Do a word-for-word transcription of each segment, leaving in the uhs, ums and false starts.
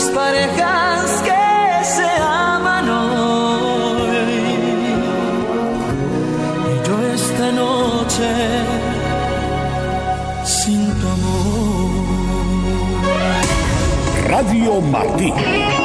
las parejas que se aman hoy. Y yo esta noche sin tu amor. Radio Martí,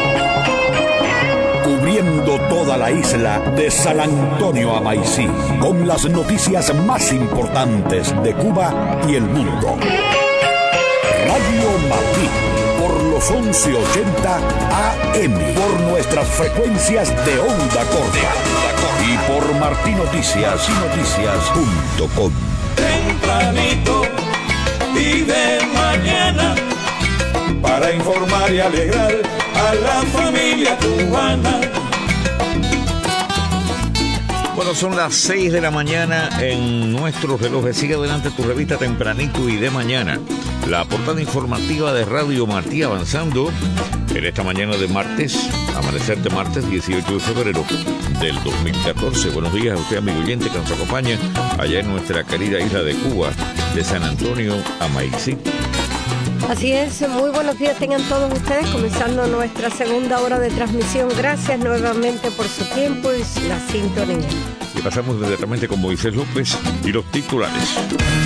cubriendo toda la isla de San Antonio a Maicí, con las noticias más importantes de Cuba y el mundo. Radio Martí, por los once ochenta A M, por nuestras frecuencias de onda corta y por martí noticias noticias punto com. Tempranito y de mañana, para informar y alegrar a la familia cubana. Bueno, son las seis de la mañana en nuestros relojes. Sigue adelante tu revista Tempranito y de mañana. La portada informativa de Radio Martí avanzando en esta mañana de martes, amanecer de martes dieciocho de febrero del dos mil catorce. Buenos días a usted, amigo oyente, que nos acompaña allá en nuestra querida isla de Cuba, de San Antonio a Maicí. Así es, muy buenos días tengan todos ustedes, comenzando nuestra segunda hora de transmisión. Gracias nuevamente por su tiempo y la sintonía. Y pasamos directamente con Moisés López y los titulares.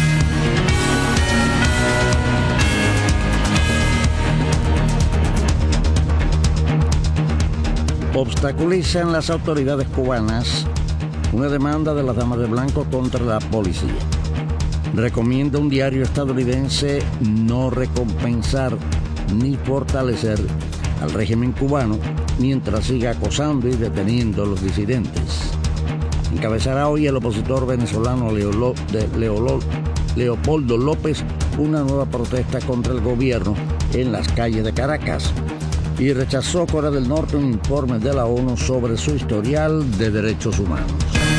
Obstaculizan las autoridades cubanas una demanda de las damas de blanco contra la policía. Recomienda un diario estadounidense no recompensar ni fortalecer al régimen cubano mientras siga acosando y deteniendo a los disidentes. Encabezará hoy el opositor venezolano Leolo, de Leolo, Leopoldo López una nueva protesta contra el gobierno en las calles de Caracas y rechazó Corea del Norte un informe de la ONU sobre su historial de derechos humanos.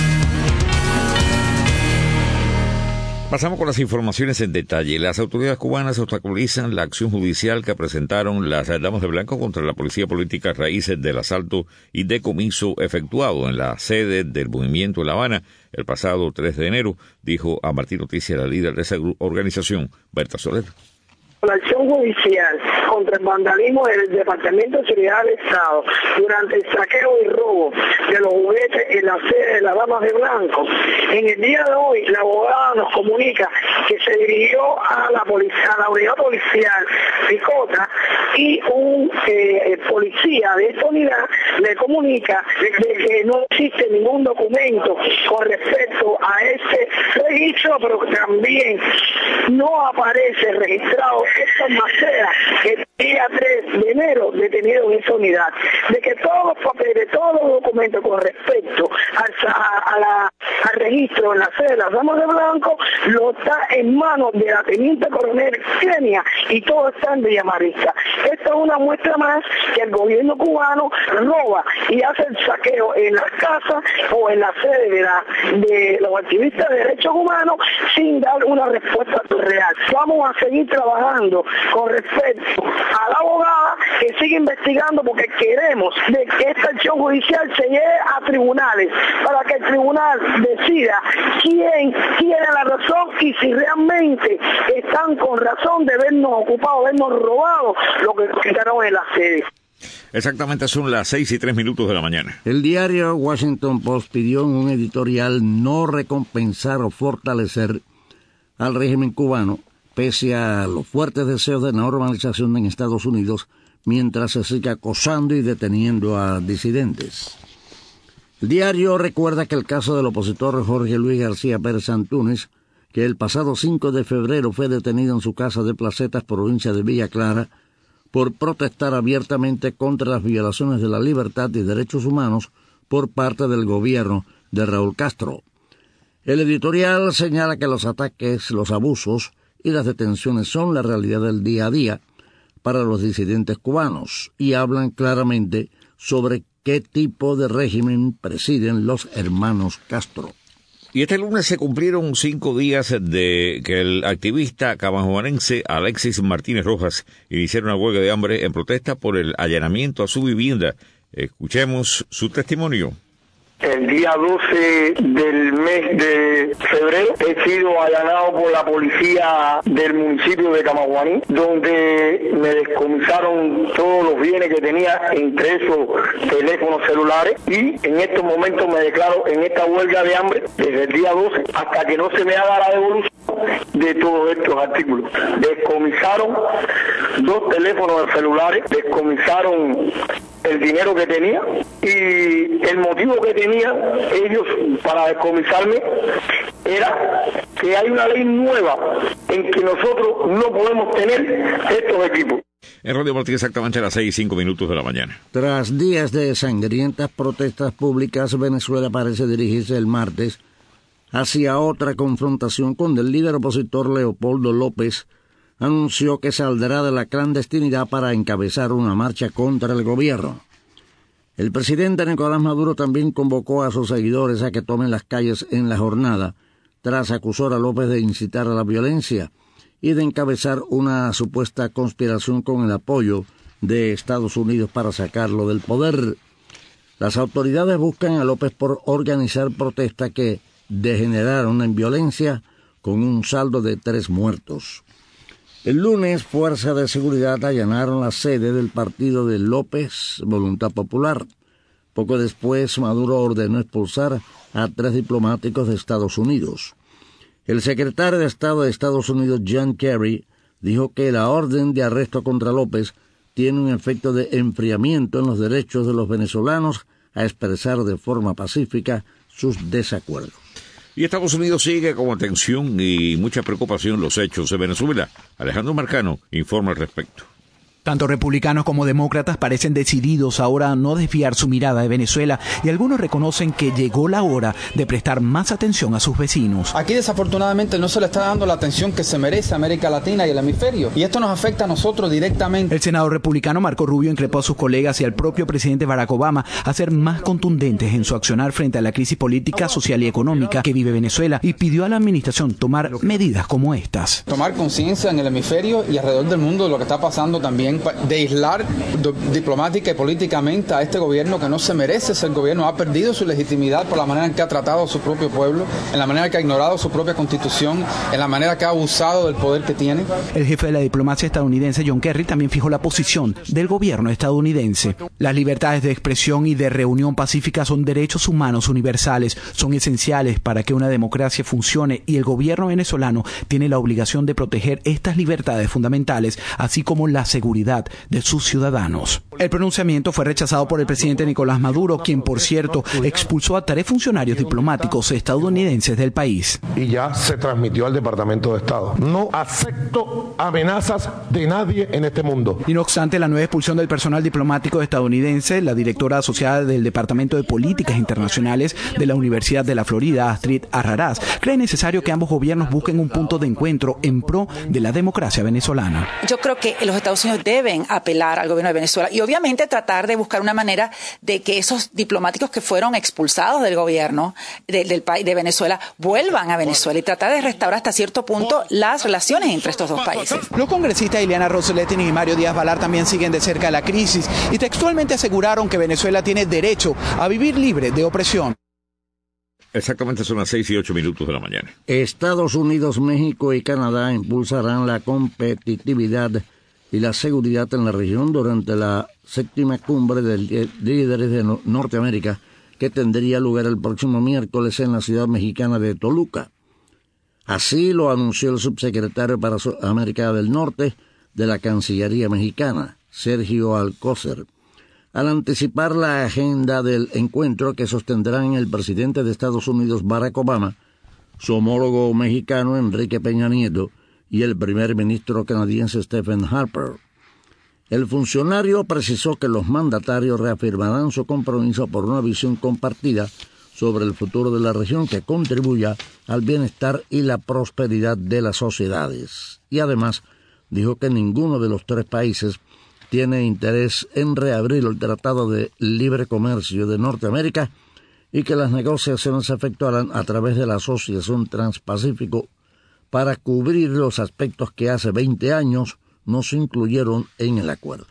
Pasamos con las informaciones en detalle. Las autoridades cubanas obstaculizan la acción judicial que presentaron las damas de blanco contra la policía política a raíz del asalto y decomiso efectuado en la sede del movimiento en La Habana el pasado tres de enero, dijo a Martí Noticias la líder de esa organización, Berta Soler. La acción judicial contra el vandalismo del Departamento de Seguridad del Estado durante el saqueo y robo de los juguetes en la sede de las damas de blanco. En el día de hoy, la abogada nos comunica que se dirigió a la policía, a la unidad policial Picota, y un eh, policía de esta unidad le comunica de que no existe ningún documento con respecto a ese registro, pero también no aparece registrado esta Macea, que el día tres de enero detenido en esa unidad, de que todos los papeles, todos los documentos con respecto a, a, a la, al registro en la sede de las damas de blanco lo está en manos de la teniente coronel Kenia y todo está en Villamarista. Esta es una muestra más que el gobierno cubano roba y hace el saqueo en las casas o en la sede de, la, de los activistas de derechos humanos sin dar una respuesta real. Vamos a seguir trabajando con respecto a la abogada que sigue investigando, porque queremos de que esta acción judicial se lleve a tribunales para que el tribunal decida quién tiene la razón y si realmente están con razón de vernos ocupado, vernos robado lo que nos quitaron en la sede. Exactamente, son las seis y tres minutos de la mañana. El diario Washington Post pidió en un editorial no recompensar o fortalecer al régimen cubano pese a los fuertes deseos de normalización en Estados Unidos, mientras se sigue acosando y deteniendo a disidentes. El diario recuerda que el caso del opositor Jorge Luis García Pérez Antúnez, que el pasado cinco de febrero fue detenido en su casa de Placetas, provincia de Villa Clara, por protestar abiertamente contra las violaciones de la libertad y derechos humanos por parte del gobierno de Raúl Castro. El editorial señala que los ataques, los abusos y las detenciones son la realidad del día a día para los disidentes cubanos y hablan claramente sobre qué tipo de régimen presiden los hermanos Castro. Y este lunes se cumplieron cinco días de que el activista cabajuanense Alexis Martínez Rojas iniciara una huelga de hambre en protesta por el allanamiento a su vivienda. Escuchemos su testimonio. El día doce del mes de febrero he sido allanado por la policía del municipio de Camaguaní, donde me descomisaron todos los bienes que tenía, entre esos teléfonos celulares, y en estos momentos me declaro en esta huelga de hambre desde el día doce hasta que no se me haga la devolución de todos estos artículos. Descomisaron dos teléfonos celulares, descomisaron el dinero que tenía, y el motivo que tenían ellos para descomisarme era que hay una ley nueva en que nosotros no podemos tener estos equipos. En Radio Martí, exactamente a las seis y cinco minutos de la mañana. Tras días de sangrientas protestas públicas, Venezuela parece dirigirse el martes hacia otra confrontación cuando el líder opositor Leopoldo López anunció que saldrá de la clandestinidad para encabezar una marcha contra el gobierno. El presidente Nicolás Maduro también convocó a sus seguidores a que tomen las calles en la jornada, tras acusar a López de incitar a la violencia y de encabezar una supuesta conspiración con el apoyo de Estados Unidos para sacarlo del poder. Las autoridades buscan a López por organizar protestas que degeneraron en violencia con un saldo de tres muertos. El lunes, fuerzas de seguridad allanaron la sede del partido de López, Voluntad Popular. Poco después, Maduro ordenó expulsar a tres diplomáticos de Estados Unidos. El secretario de Estado de Estados Unidos, John Kerry, dijo que la orden de arresto contra López tiene un efecto de enfriamiento en los derechos de los venezolanos a expresar de forma pacífica sus desacuerdos. Y Estados Unidos sigue con atención y mucha preocupación los hechos de Venezuela. Alejandro Marcano informa al respecto. Tanto republicanos como demócratas parecen decididos ahora a no desviar su mirada de Venezuela, y algunos reconocen que llegó la hora de prestar más atención a sus vecinos. Aquí desafortunadamente no se le está dando la atención que se merece América Latina y el hemisferio, y esto nos afecta a nosotros directamente. El senador republicano Marco Rubio increpó a sus colegas y al propio presidente Barack Obama a ser más contundentes en su accionar frente a la crisis política, social y económica que vive Venezuela, y pidió a la administración tomar medidas como estas. Tomar conciencia en el hemisferio y alrededor del mundo de lo que está pasando también, de aislar diplomática y políticamente a este gobierno que no se merece ser gobierno. Ha perdido su legitimidad por la manera en que ha tratado a su propio pueblo, en la manera en que ha ignorado su propia constitución, en la manera que ha abusado del poder que tiene. El jefe de la diplomacia estadounidense, John Kerry, también fijó la posición del gobierno estadounidense. Las libertades de expresión y de reunión pacífica son derechos humanos universales, son esenciales para que una democracia funcione, y el gobierno venezolano tiene la obligación de proteger estas libertades fundamentales, así como la seguridad de sus ciudadanos. El pronunciamiento fue rechazado por el presidente Nicolás Maduro, quien, por cierto, expulsó a tres funcionarios diplomáticos estadounidenses del país. Y ya se transmitió al Departamento de Estado. No acepto amenazas de nadie en este mundo. Y no obstante la nueva expulsión del personal diplomático estadounidense, la directora asociada del Departamento de Políticas Internacionales de la Universidad de la Florida, Astrid Arrarás, cree necesario que ambos gobiernos busquen un punto de encuentro en pro de la democracia venezolana. Yo creo que los Estados Unidos deben apelar al gobierno de Venezuela y obviamente tratar de buscar una manera de que esos diplomáticos que fueron expulsados del gobierno de, del país de Venezuela vuelvan a Venezuela y tratar de restaurar hasta cierto punto las relaciones entre estos dos países. Los congresistas Ileana Ronzulli y Mario Díaz Balart también siguen de cerca la crisis y textualmente aseguraron que Venezuela tiene derecho a vivir libre de opresión. Exactamente son las seis y ocho minutos de la mañana. Estados Unidos, México y Canadá impulsarán la competitividad y la seguridad en la región durante la séptima cumbre de líderes de Norteamérica que tendría lugar el próximo miércoles en la ciudad mexicana de Toluca. Así lo anunció el subsecretario para América del Norte de la Cancillería mexicana, Sergio Alcocer, al anticipar la agenda del encuentro que sostendrán el presidente de Estados Unidos, Barack Obama, su homólogo mexicano, Enrique Peña Nieto, y el primer ministro canadiense Stephen Harper. El funcionario precisó que los mandatarios reafirmarán su compromiso por una visión compartida sobre el futuro de la región que contribuya al bienestar y la prosperidad de las sociedades. Y además dijo que ninguno de los tres países tiene interés en reabrir el Tratado de Libre Comercio de Norteamérica y que las negociaciones se efectuarán a través de la Asociación Transpacífico para cubrir los aspectos que hace veinte años no se incluyeron en el acuerdo.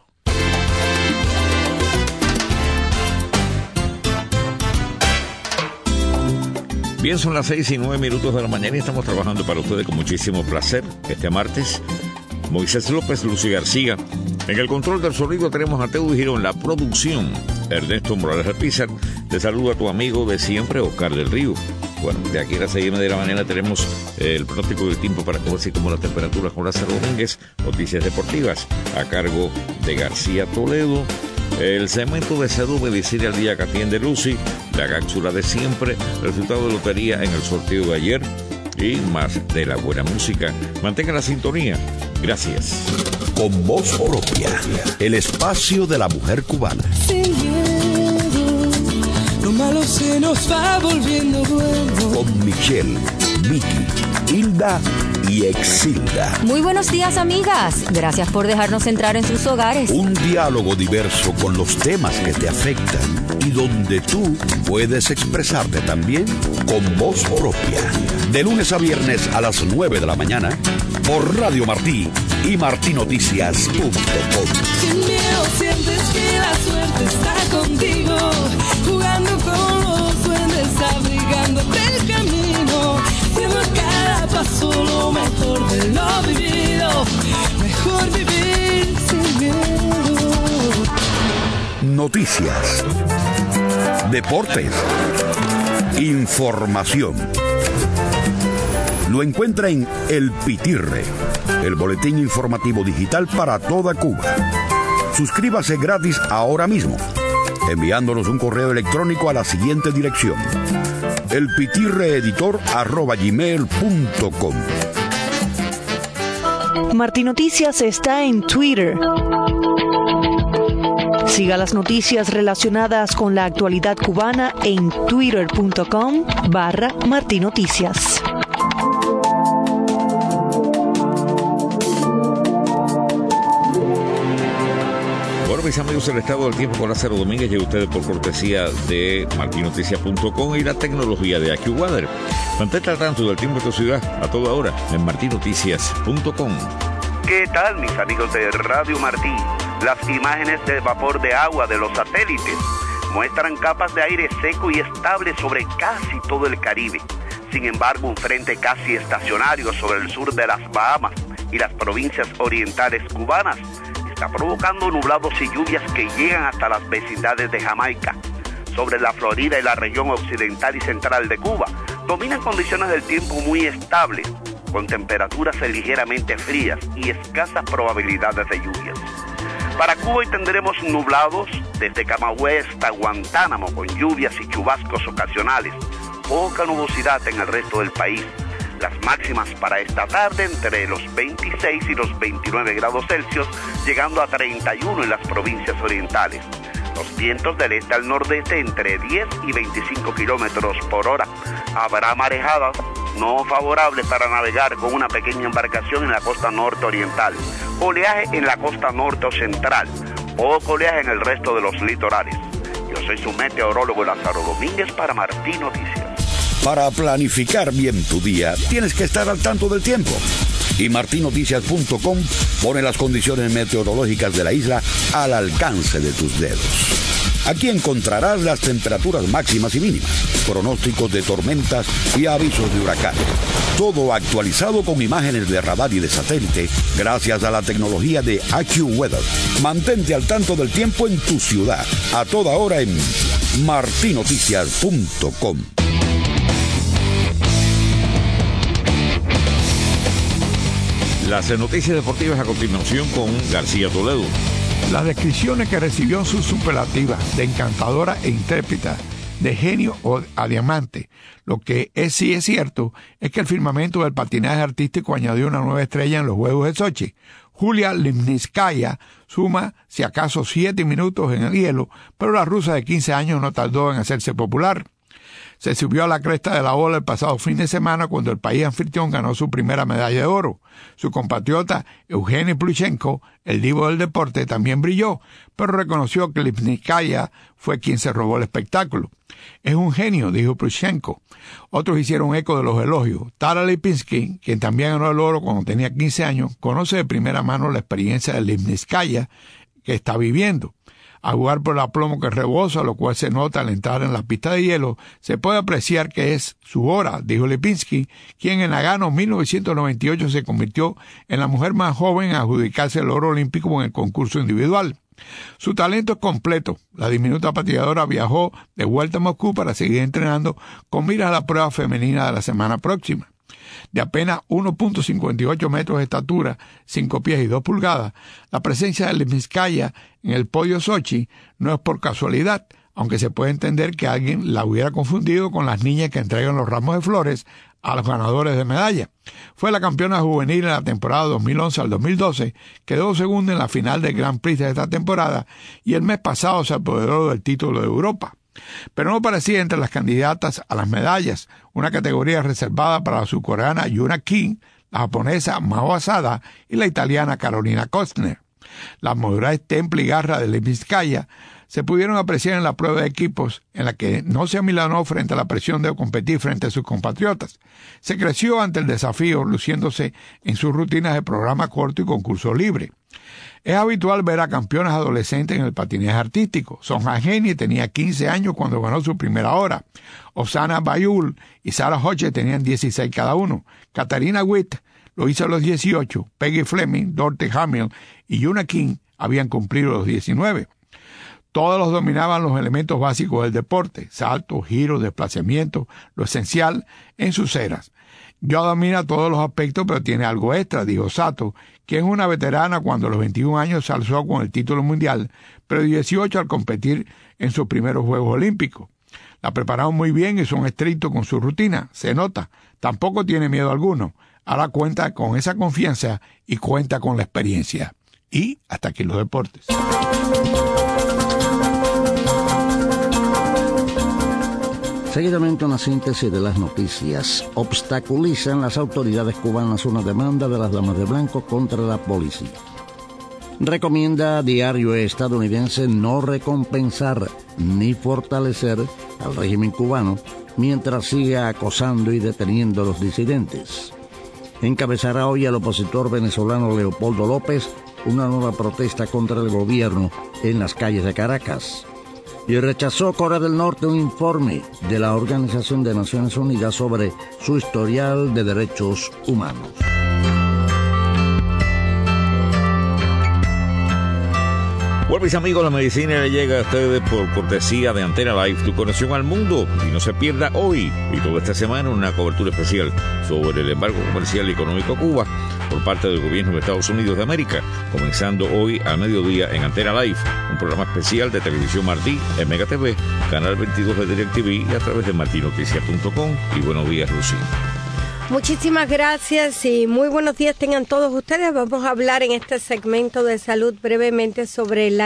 Bien, son las seis y nueve minutos de la mañana y estamos trabajando para ustedes con muchísimo placer este martes. Moisés López, Lucy García. En el control del sonido tenemos a Teo Girón, en la producción Ernesto Morales Alpizar. Te saluda tu amigo de siempre, Oscar del Río. Bueno, de aquí a las seis y media de la mañana tenemos eh, el pronóstico del tiempo para conocer cómo la temperatura con Lázaro Domínguez, noticias deportivas a cargo de García Toledo. El segmento de salud, medicina al día que atiende Lucy, la cápsula de siempre, resultado de lotería en el sorteo de ayer y más de la buena música. Mantenga la sintonía. Gracias. Con voz propia, el espacio de la mujer cubana. Sin miedo, lo malo se nos va volviendo bueno. Con Michelle, Vicky, Hilda y Exilda. Muy buenos días, amigas. Gracias por dejarnos entrar en sus hogares. Un diálogo diverso con los temas que te afectan y donde tú puedes expresarte también con voz propia. De lunes a viernes a las nueve de la mañana por Radio Martí y martí noticias punto com. Sin miedo sientes que la suerte está contigo, jugando con los duendes, abrigándote el camino, haciendo cada paso lo mejor de lo vivido, mejor vivir sin miedo. Noticias, deportes, información. Lo encuentra en El Pitirre, el boletín informativo digital para toda Cuba. Suscríbase gratis ahora mismo, enviándonos un correo electrónico a la siguiente dirección: elpitirreeditor arroba gmail punto com. Martí Noticias está en Twitter. Siga las noticias relacionadas con la actualidad cubana en twitter.com barra Martí Noticias. Bueno, mis amigos, el estado del tiempo con Lázaro Domínguez llega a ustedes por cortesía de martí noticias punto com y la tecnología de AccuWeather. Mantente al tanto del tiempo de tu ciudad a toda hora en martí noticias punto com. ¿Qué tal, mis amigos de Radio Martí? Las imágenes del vapor de agua de los satélites muestran capas de aire seco y estable sobre casi todo el Caribe. Sin embargo, un frente casi estacionario sobre el sur de las Bahamas y las provincias orientales cubanas está provocando nublados y lluvias que llegan hasta las vecindades de Jamaica. Sobre la Florida y la región occidental y central de Cuba, dominan condiciones del tiempo muy estables, con temperaturas ligeramente frías y escasas probabilidades de lluvias. Para Cuba hoy tendremos nublados desde Camagüey hasta Guantánamo, con lluvias y chubascos ocasionales, poca nubosidad en el resto del país. Las máximas para esta tarde entre los veintiséis y los veintinueve grados Celsius, llegando a treinta y uno en las provincias orientales. Los vientos del este al nordeste entre diez y veinticinco kilómetros por hora. Habrá marejadas no favorables para navegar con una pequeña embarcación en la costa norte oriental. Oleaje en la costa norte o central. Poco oleaje en el resto de los litorales. Yo soy su meteorólogo Lázaro Domínguez para Martí Noticias. Para planificar bien tu día, tienes que estar al tanto del tiempo. Y martí noticias punto com pone las condiciones meteorológicas de la isla al alcance de tus dedos. Aquí encontrarás las temperaturas máximas y mínimas, pronósticos de tormentas y avisos de huracanes. Todo actualizado con imágenes de radar y de satélite gracias a la tecnología de AccuWeather. Mantente al tanto del tiempo en tu ciudad, a toda hora en martí noticias punto com. Las noticias deportivas a continuación con García Toledo. Las descripciones que recibió en sus superlativas de encantadora e intrépida, de genio o a diamante. Lo que es, sí es cierto es que el firmamento del patinaje artístico añadió una nueva estrella en los Juegos de Sochi. Julia Limnitskaya suma, si acaso, siete minutos en el hielo, pero la rusa de quince años no tardó en hacerse popular. Se subió a la cresta de la ola el pasado fin de semana cuando el país anfitrión ganó su primera medalla de oro. Su compatriota Evgeny Plushenko, el divo del deporte, también brilló, pero reconoció que Lipnitskaya fue quien se robó el espectáculo. Es un genio, dijo Plushenko. Otros hicieron eco de los elogios. Tara Lipinski, quien también ganó el oro cuando tenía quince años, conoce de primera mano la experiencia de Lipnitskaya que está viviendo. A jugar por el aplomo que rebosa, lo cual se nota al entrar en la pista de hielo, se puede apreciar que es su hora, dijo Lipinski, quien en Nagano mil novecientos noventa y ocho se convirtió en la mujer más joven en adjudicarse el oro olímpico en el concurso individual. Su talento es completo. La diminuta patinadora viajó de vuelta a Moscú para seguir entrenando con miras a la prueba femenina de la semana próxima. De apenas uno punto cincuenta y ocho metros de estatura, cinco pies y dos pulgadas, la presencia de Lipinskaya en el podio Sochi no es por casualidad, aunque se puede entender que alguien la hubiera confundido con las niñas que entregan los ramos de flores a los ganadores de medalla. Fue la campeona juvenil en la temporada dos mil once al dos mil doce, quedó segunda en la final del Grand Prix de esta temporada y el mes pasado se apoderó del título de Europa. Pero no parecía entre las candidatas a las medallas, una categoría reservada para la surcoreana Yuna Kim, la japonesa Mao Asada y la italiana Carolina Kostner. Las modulares temple y garra de Lipinskaya se pudieron apreciar en la prueba de equipos, en la que no se amilanó frente a la presión de competir frente a sus compatriotas. Se creció ante el desafío, luciéndose en sus rutinas de programa corto y concurso libre. Es habitual ver a campeonas adolescentes en el patinaje artístico. Son Hageni tenía quince años cuando ganó su primera hora. Osana Bayul y Sarah Hodge tenían dieciséis cada uno. Katarina Witt lo hizo a los dieciocho. Peggy Fleming, Dorothy Hamill y Yuna Kim habían cumplido los diecinueve. Todos los dominaban los elementos básicos del deporte, saltos, giros, desplazamientos, lo esencial en sus eras. Yo domina todos los aspectos, pero tiene algo extra, dijo Sato, quien es una veterana cuando a los veintiún años se alzó con el título mundial, pero dieciocho al competir en sus primeros Juegos Olímpicos. La prepararon muy bien y son estrictos con su rutina, se nota. Tampoco tiene miedo alguno. Ahora cuenta con esa confianza y cuenta con la experiencia. Y hasta aquí los deportes. Seguidamente una síntesis de las noticias. Obstaculizan las autoridades cubanas una demanda de las damas de blanco contra la policía. Recomienda diario estadounidense no recompensar ni fortalecer al régimen cubano mientras siga acosando y deteniendo a los disidentes. Encabezará hoy el opositor venezolano Leopoldo López una nueva protesta contra el gobierno en las calles de Caracas. Y rechazó Corea del Norte un informe de la Organización de Naciones Unidas sobre su historial de derechos humanos. Bueno, mis amigos, la medicina le llega a ustedes por cortesía de Antena Live, tu conexión al mundo. Y no se pierda hoy y toda esta semana una cobertura especial sobre el embargo comercial y económico a Cuba por parte del gobierno de Estados Unidos de América, comenzando hoy al mediodía en Antena Live, un programa especial de Televisión Martí en Mega T V, Canal veintidós de DirecTV y a través de marti noticias punto com. Y buenos días, Lucía. Muchísimas gracias y muy buenos días tengan todos ustedes. Vamos a hablar en este segmento de salud brevemente sobre la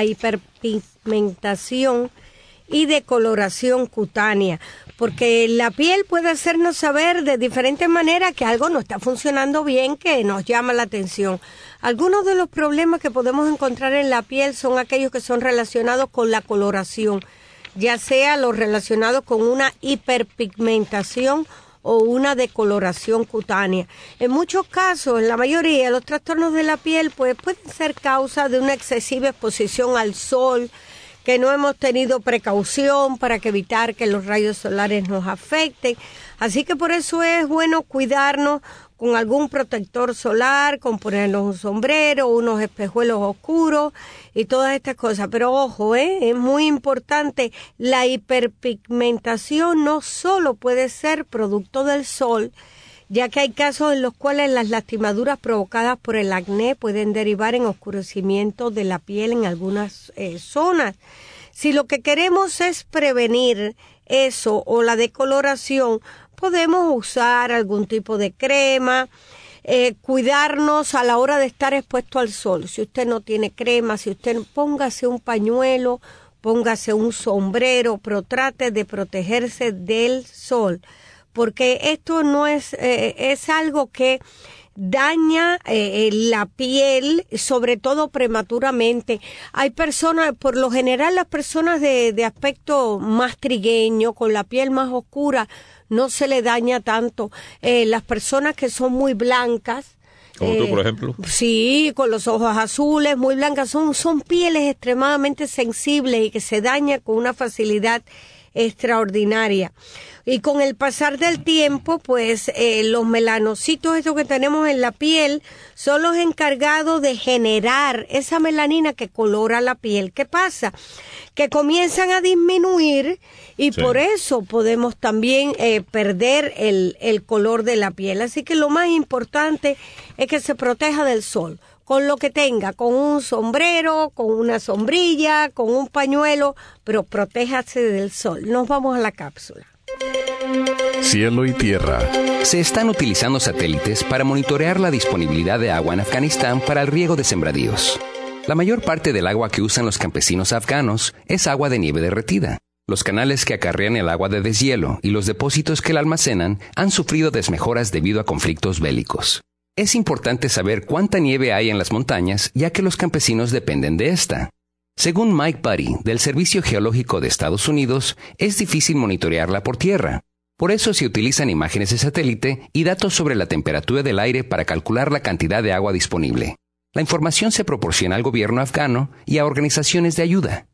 hiperpigmentación y decoloración cutánea, porque la piel puede hacernos saber de diferentes maneras que algo no está funcionando bien, que nos llama la atención. Algunos de los problemas que podemos encontrar en la piel son aquellos que son relacionados con la coloración, ya sea los relacionados con una hiperpigmentación o una decoloración cutánea. En muchos casos, en la mayoría, los trastornos de la piel pues, pueden ser causa de una excesiva exposición al sol, que no hemos tenido precaución para que evitar que los rayos solares nos afecten. Así que por eso es bueno cuidarnos con algún protector solar, con ponernos un sombrero, unos espejuelos oscuros y todas estas cosas. Pero ojo, ¿eh? Es muy importante, la hiperpigmentación no solo puede ser producto del sol, ya que hay casos en los cuales las lastimaduras provocadas por el acné pueden derivar en oscurecimiento de la piel en algunas eh, zonas. Si lo que queremos es prevenir eso o la decoloración, podemos usar algún tipo de crema, eh, cuidarnos a la hora de estar expuesto al sol. Si usted no tiene crema, si usted póngase un pañuelo, póngase un sombrero, pero trate de protegerse del sol, porque esto no es, eh, es algo que daña eh, la piel, sobre todo prematuramente. Hay personas, por lo general las personas de, de aspecto más trigueño, con la piel más oscura, no se le daña tanto. Eh, las personas que son muy blancas, ¿Como eh, tú, por ejemplo? Sí, con los ojos azules, muy blancas. Son, son pieles extremadamente sensibles y que se dañan con una facilidad extraordinaria. Y con el pasar del tiempo, pues eh, los melanocitos estos que tenemos en la piel son los encargados de generar esa melanina que colora la piel. ¿Qué pasa? Que comienzan a disminuir y sí. por eso podemos también eh, perder el, el color de la piel. Así que lo más importante es que se proteja del sol. Con lo que tenga, con un sombrero, con una sombrilla, con un pañuelo, pero protéjase del sol. Nos vamos a la cápsula. Cielo y tierra. Se están utilizando satélites para monitorear la disponibilidad de agua en Afganistán para el riego de sembradíos. La mayor parte del agua que usan los campesinos afganos es agua de nieve derretida. Los canales que acarrean el agua de deshielo y los depósitos que la almacenan han sufrido desmejoras debido a conflictos bélicos. Es importante saber cuánta nieve hay en las montañas, ya que los campesinos dependen de esta. Según Mike Buddy, del Servicio Geológico de Estados Unidos, es difícil monitorearla por tierra. Por eso se utilizan imágenes de satélite y datos sobre la temperatura del aire para calcular la cantidad de agua disponible. La información se proporciona al gobierno afgano y a organizaciones de ayuda.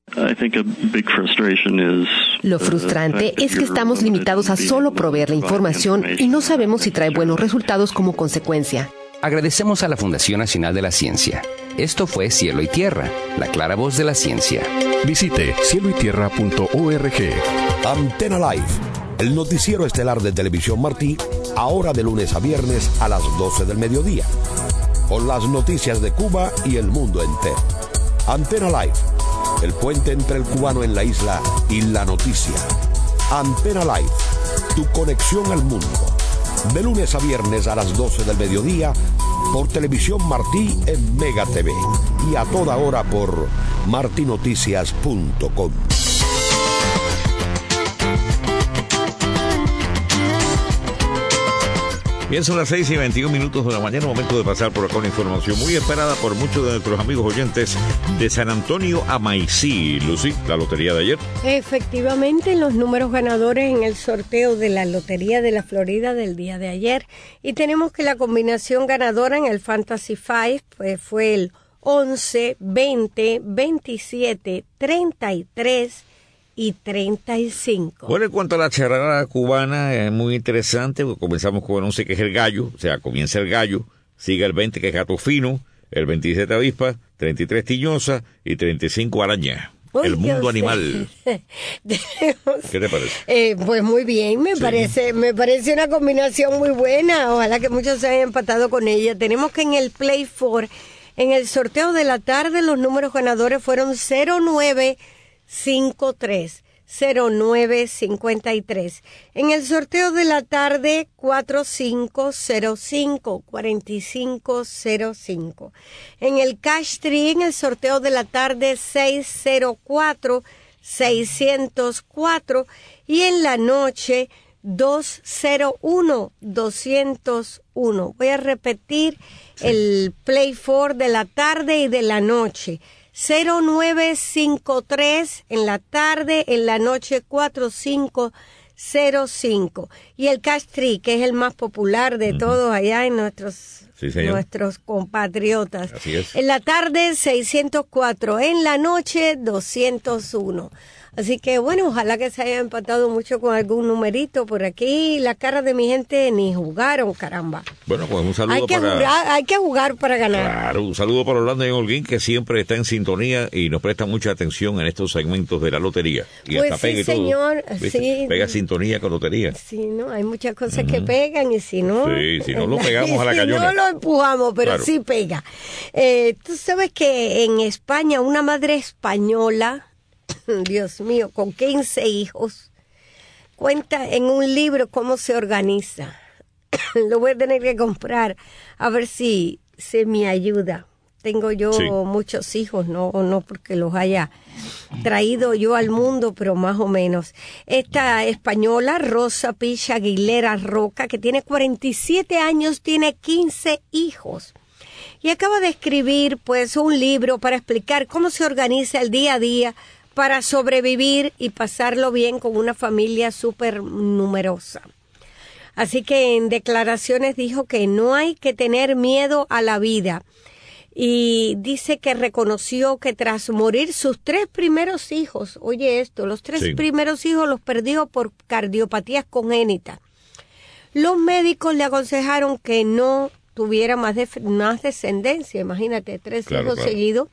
Lo frustrante es que estamos limitados a solo proveer la información y no sabemos si trae buenos resultados como consecuencia. Agradecemos a la Fundación Nacional de la Ciencia. Esto fue Cielo y Tierra, la clara voz de la ciencia. Visite cielo y tierra punto org. Antena Live, el noticiero estelar de Televisión Martí, ahora de lunes a viernes a las doce del mediodía. Con las noticias de Cuba y el mundo entero. Antena Live, el puente entre el cubano en la isla y la noticia. Antena Live, tu conexión al mundo. De lunes a viernes a las doce del mediodía por Televisión Martí en Mega T V y a toda hora por martinoticias punto com. Bien, son las seis y veintiún minutos de la mañana, momento de pasar por acá una información muy esperada por muchos de nuestros amigos oyentes de San Antonio a Maicí. Lucy, la lotería de ayer. Efectivamente, los números ganadores en el sorteo de la Lotería de la Florida del día de ayer. Y tenemos que la combinación ganadora en el Fantasy cinco pues, fue el once, veinte, veintisiete, treinta y tres y treinta y cinco. Bueno, en cuanto a la charada cubana, es muy interesante, porque comenzamos con el once, que es el gallo, o sea, comienza el gallo, sigue el veinte, que es gato fino, el veintisiete avispa, treinta y tres tiñosa y treinta y cinco araña. Uy, el mundo animal. ¿Qué te parece? Eh, pues muy bien, me sí. parece me parece una combinación muy buena. Ojalá que muchos se hayan empatado con ella. Tenemos que en el Play cuatro, en el sorteo de la tarde, los números ganadores fueron cero nueve cinco tres, cero nueve cincuenta y tres. En el sorteo de la tarde, cuatro cinco cero cinco, cuarenta y cinco cero cinco. En el Cash Tree, en el sorteo de la tarde, seis cero cuatro, seiscientos cuatro. Y en la noche, dos cero uno, doscientos uno. Voy a repetir sí. el Play cuatro de la tarde y de la noche. cero nueve cinco tres en la tarde, en la noche cuatro cinco cero cinco. Y el Cash Tree, que es el más popular de uh-huh. todos allá en nuestros, sí, nuestros compatriotas. Así es. En la tarde seiscientos cuatro, en la noche doscientos uno. Así que bueno, ojalá que se haya empatado mucho con algún numerito por aquí. La cara de mi gente ni jugaron, caramba. Bueno, pues un saludo hay que para... Jugar, hay que jugar para ganar. Claro, un saludo para Orlando y Holguín, que siempre está en sintonía y nos presta mucha atención en estos segmentos de la lotería. Y pues hasta sí, pega y señor, todo. sí. Pega sintonía con lotería. Sí, no, hay muchas cosas uh-huh. que pegan y si no... Sí, si no lo pegamos a la cayona. Si no lo empujamos, pero claro. sí pega. Eh, Tú sabes que en España una madre española... Dios mío, con quince hijos, cuenta en un libro cómo se organiza. Lo voy a tener que comprar, a ver si se me ayuda. Tengo yo sí. muchos hijos, no, no porque los haya traído yo al mundo, pero más o menos. Esta española, Rosa Picha Aguilera Roca, que tiene cuarenta y siete años, tiene quince hijos. Y acaba de escribir, pues, un libro para explicar cómo se organiza el día a día para sobrevivir y pasarlo bien con una familia súper numerosa. Así que en declaraciones dijo que no hay que tener miedo a la vida. Y dice que reconoció que tras morir sus tres primeros hijos, oye esto, los tres sí. primeros hijos los perdió por cardiopatías congénitas. Los médicos le aconsejaron que no tuviera más, de, más descendencia, imagínate, tres claro, hijos claro. seguidos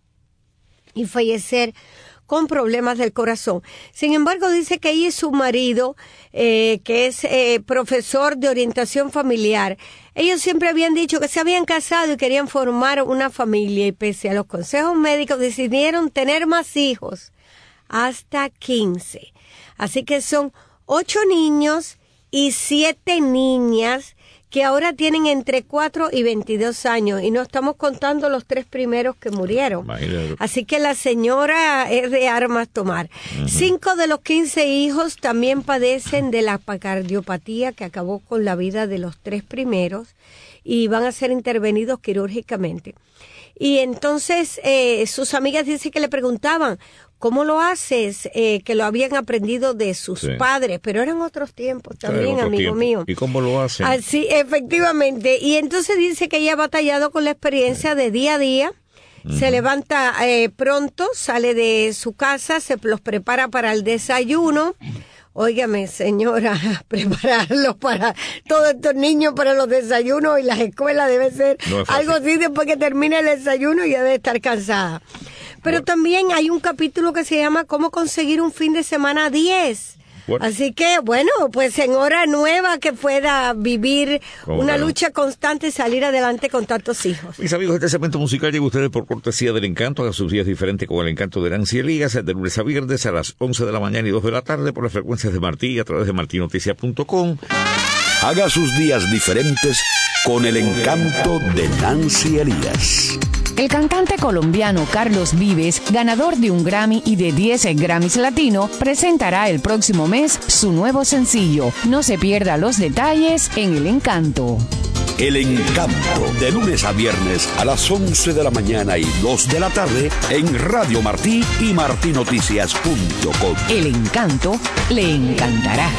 y fallecer con problemas del corazón. Sin embargo, dice que ella y su marido, eh, que es eh, profesor de orientación familiar, ellos siempre habían dicho que se habían casado y querían formar una familia, y pese a los consejos médicos decidieron tener más hijos, hasta quince. Así que son ocho niños y siete niñas que ahora tienen entre cuatro y veintidós años, y no estamos contando los tres primeros que murieron. Imagínate. Así que la señora es de armas tomar. Uh-huh. Cinco de los quince hijos también padecen de la cardiopatía que acabó con la vida de los tres primeros y van a ser intervenidos quirúrgicamente. Y entonces eh, sus amigas dicen que le preguntaban, ¿cómo lo haces? Eh, que lo habían aprendido de sus sí. padres, pero eran otros tiempos también, otro amigo tiempo. mío. ¿Y cómo lo hacen? Así, efectivamente. Y entonces dice que ella ha batallado con la experiencia de día a día. Uh-huh. Se levanta eh, pronto, sale de su casa, se los prepara para el desayuno. Óigame, señora, prepararlos para todos estos niños para los desayunos y las escuelas debe ser no algo así después que termine el desayuno y debe estar cansada. Pero bueno, también hay un capítulo que se llama ¿Cómo conseguir un fin de semana diez? Bueno. Así que, bueno, pues en hora nueva que pueda vivir una no? lucha constante y salir adelante con tantos hijos. Mis amigos, este segmento musical llega a ustedes por cortesía del Encanto. Haga sus días diferentes con el Encanto de Nancy Elías, de lunes a viernes a las once de la mañana y dos de la tarde por las frecuencias de Martí a través de marti noticias punto com. Haga sus días diferentes con el Encanto de Nancy Elías. El cantante colombiano Carlos Vives, ganador de un Grammy y de diez Grammys Latino, presentará el próximo mes su nuevo sencillo. No se pierda los detalles en El Encanto. El Encanto, de lunes a viernes a las once de la mañana y dos de la tarde en Radio Martí y marti noticias punto com. El Encanto le encantará.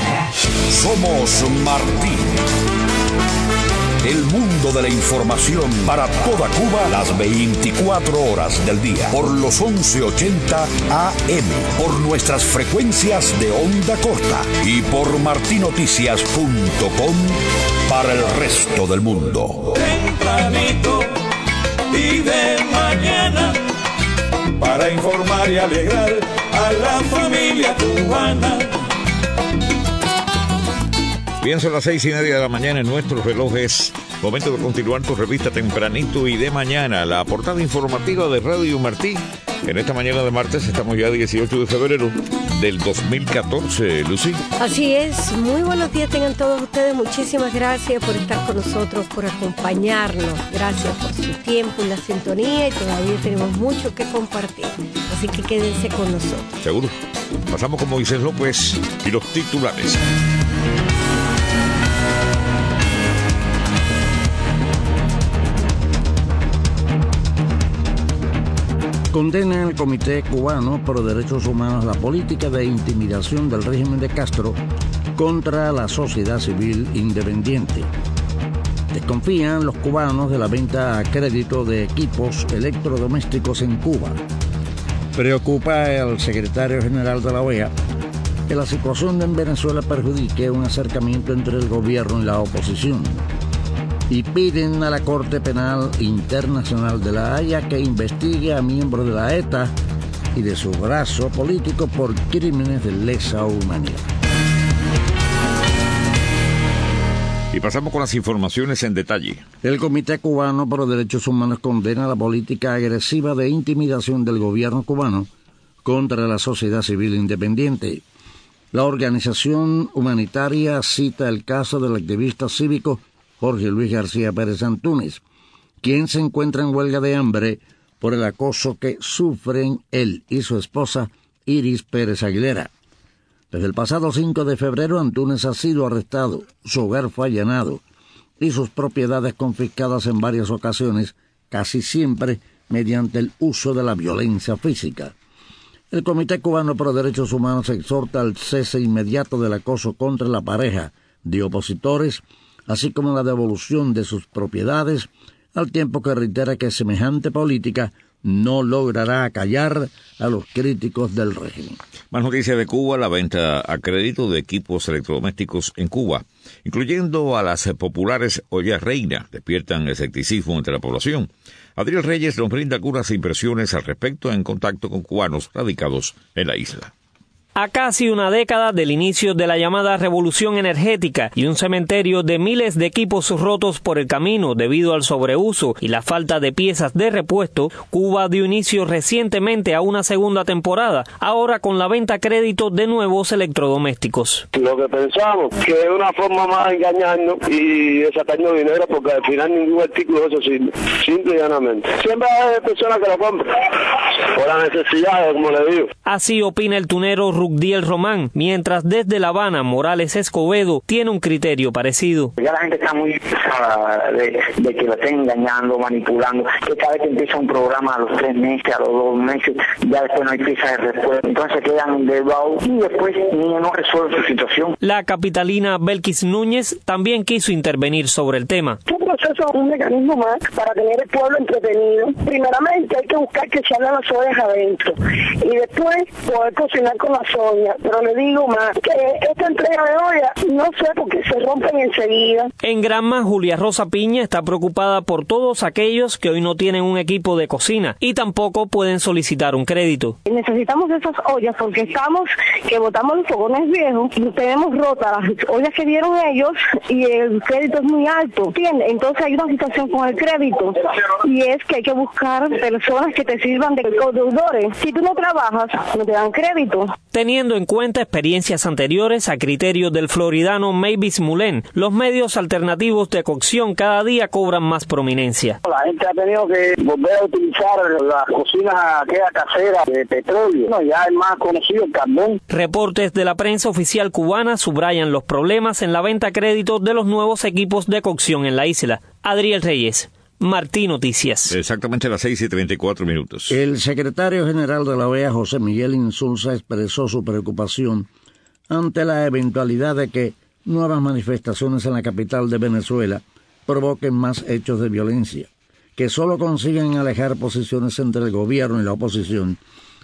Somos Martí. El mundo de la información para toda Cuba las veinticuatro horas del día por los once ochenta A M, por nuestras frecuencias de onda corta y por marti noticias punto com para el resto del mundo. Tempranito y de mañana para informar y alegrar a la familia cubana. Bien, son las seis y media de la mañana en nuestros relojes. Momento de continuar tu revista Tempranito y de mañana, la portada informativa de Radio Martí. En esta mañana de martes estamos ya dieciocho de febrero del dos mil catorce, Lucy. Así es, muy buenos días tengan todos ustedes. Muchísimas gracias por estar con nosotros, por acompañarnos. Gracias por su tiempo y la sintonía, y todavía tenemos mucho que compartir. Así que quédense con nosotros. Seguro. Pasamos con Moisés López y los titulares. Condena el Comité Cubano por Derechos Humanos la política de intimidación del régimen de Castro contra la sociedad civil independiente. Desconfían los cubanos de la venta a crédito de equipos electrodomésticos en Cuba. Preocupa al secretario general de la O E A que la situación en Venezuela perjudique un acercamiento entre el gobierno y la oposición. Y piden a la Corte Penal Internacional de La Haya que investigue a miembros de la ETA y de su brazo político por crímenes de lesa humanidad. Y pasamos con las informaciones en detalle. El Comité Cubano por los Derechos Humanos condena la política agresiva de intimidación del gobierno cubano contra la sociedad civil independiente. La organización humanitaria cita el caso del activista cívico Jorge Luis García Pérez Antúnez, quien se encuentra en huelga de hambre por el acoso que sufren él y su esposa Iris Pérez Aguilera. Desde el pasado cinco de febrero, Antúnez ha sido arrestado, su hogar fue allanado y sus propiedades confiscadas en varias ocasiones, casi siempre mediante el uso de la violencia física. El Comité Cubano por Derechos Humanos exhorta al cese inmediato del acoso contra la pareja, de opositores, así como la devolución de sus propiedades, al tiempo que reitera que semejante política no logrará acallar a los críticos del régimen. Más noticias de Cuba: la venta a crédito de equipos electrodomésticos en Cuba, incluyendo a las populares ollas reina, despiertan escepticismo entre la población. Adriel Reyes nos brinda algunas impresiones al respecto en contacto con cubanos radicados en la isla. A casi una década del inicio de la llamada revolución energética y un cementerio de miles de equipos rotos por el camino debido al sobreuso y la falta de piezas de repuesto, Cuba dio inicio recientemente a una segunda temporada, ahora con la venta a crédito de nuevos electrodomésticos. Lo que pensamos que es una forma más de engañarnos y de sacarnos dinero, porque al final ningún artículo de eso sirve, simple y llanamente. Siempre hay personas que lo compran por la necesidad, como le digo. Así opina el tunero Rugdiel Román, mientras desde La Habana Morales Escobedo tiene un criterio parecido. Ya la gente está muy pesada de, de que lo estén engañando, manipulando, que cada vez que empieza un programa a los tres meses, a los dos meses, ya después no hay piezas de repuesto, entonces quedan endeudados y después no resuelve su situación. La capitalina Belkis Núñez también quiso intervenir sobre el tema. Un proceso, un mecanismo más para tener el pueblo entretenido. Primeramente hay que buscar que se hagan las ollas adentro y después poder cocinar con las ollas. Pero le digo más, que esta entrega de ollas no sé porque se rompen enseguida. En Granma, Julia Rosa Piña está preocupada por todos aquellos que hoy no tienen un equipo de cocina y tampoco pueden solicitar un crédito. Necesitamos esas ollas porque estamos que botamos los fogones viejos y tenemos rotas las ollas que dieron ellos y el crédito es muy alto, ¿entiendes? Entonces hay una situación con el crédito y es que hay que buscar personas que te sirvan de deudores. Si tú no trabajas, no te dan crédito. Teniendo en cuenta experiencias anteriores, a criterio del floridano Mavis Mullen, los medios alternativos de cocción cada día cobran más prominencia. La gente ha tenido que volver a utilizar las cocinas aquella casera de petróleo. No, ya es más conocido el carbón. Reportes de la prensa oficial cubana subrayan los problemas en la venta a crédito de los nuevos equipos de cocción en la isla. Adriel Reyes, Martí Noticias. Exactamente a las seis y treinta y cuatro minutos. El secretario general de la O E A, José Miguel Insulza, expresó su preocupación ante la eventualidad de que nuevas manifestaciones en la capital de Venezuela provoquen más hechos de violencia, que solo consigan alejar posiciones entre el gobierno y la oposición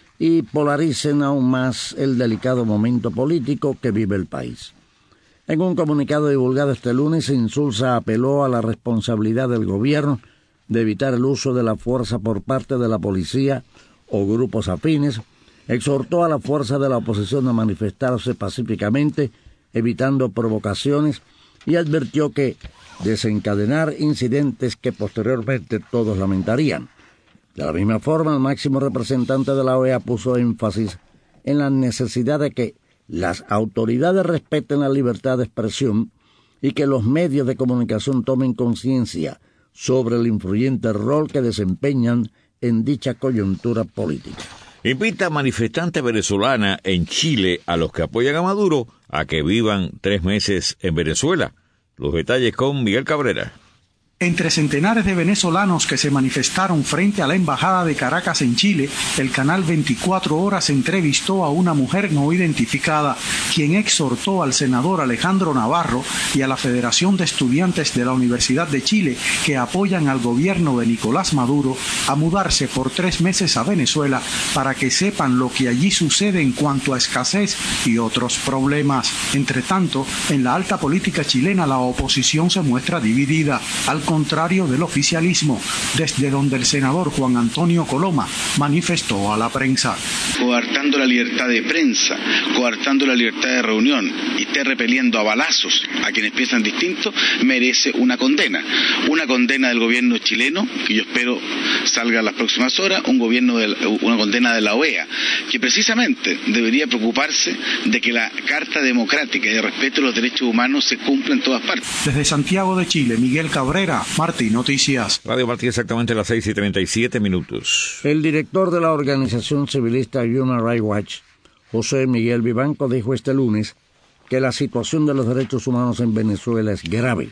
y polaricen aún más el delicado momento político que vive el país. En un comunicado divulgado este lunes, Insulza apeló a la responsabilidad del gobierno de evitar el uso de la fuerza por parte de la policía o grupos afines, exhortó a la fuerza de la oposición a manifestarse pacíficamente, evitando provocaciones, y advirtió que desencadenar incidentes que posteriormente todos lamentarían. De la misma forma, el máximo representante de la O E A puso énfasis en la necesidad de que las autoridades respeten la libertad de expresión y que los medios de comunicación tomen conciencia sobre el influyente rol que desempeñan en dicha coyuntura política. Invita a manifestantes venezolanas en Chile a los que apoyan a Maduro a que vivan tres meses en Venezuela. Los detalles con Miguel Cabrera. Entre centenares de venezolanos que se manifestaron frente a la Embajada de Caracas en Chile, el canal veinticuatro horas entrevistó a una mujer no identificada, quien exhortó al senador Alejandro Navarro y a la Federación de Estudiantes de la Universidad de Chile, que apoyan al gobierno de Nicolás Maduro, a mudarse por tres meses a Venezuela para que sepan lo que allí sucede en cuanto a escasez y otros problemas. Entre tanto, en la alta política chilena la oposición se muestra dividida, al contrario del oficialismo, desde donde el senador Juan Antonio Coloma manifestó a la prensa. Coartando la libertad de prensa, coartando la libertad de reunión y esté repeliendo a balazos a quienes piensan distinto, merece una condena. Una condena del gobierno chileno, que yo espero salga en las próximas horas, un gobierno de, una condena de la O E A, que precisamente debería preocuparse de que la Carta Democrática y de respeto a los derechos humanos se cumpla en todas partes. Desde Santiago de Chile, Miguel Cabrera, Martí Noticias. Radio Martí, exactamente a las seis y treinta y siete minutos. El director de la organización civilista Human Rights Watch, José Miguel Vivanco, dijo este lunes que la situación de los derechos humanos en Venezuela es grave.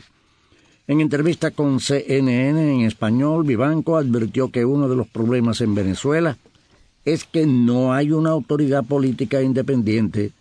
En entrevista con C N N en español, Vivanco advirtió que uno de los problemas en Venezuela es que no hay una autoridad política independiente